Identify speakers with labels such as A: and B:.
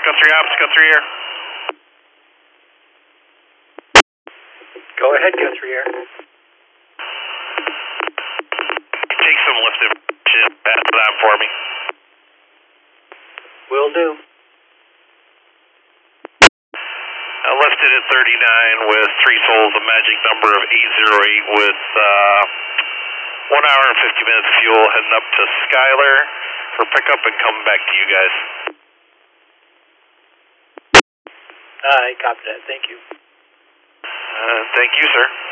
A: Go 3 ops, go 3 air.
B: Go ahead, go 3 air.
A: Take some lifted shit, pass it on for me.
B: Will do.
A: Lifted at 39 with 3 souls, a magic number of 808 with 1 hour and 50 minutes of fuel, heading up to Schuyler for pickup and coming back to you guys.
B: I copy that, thank you.
A: Thank you, sir.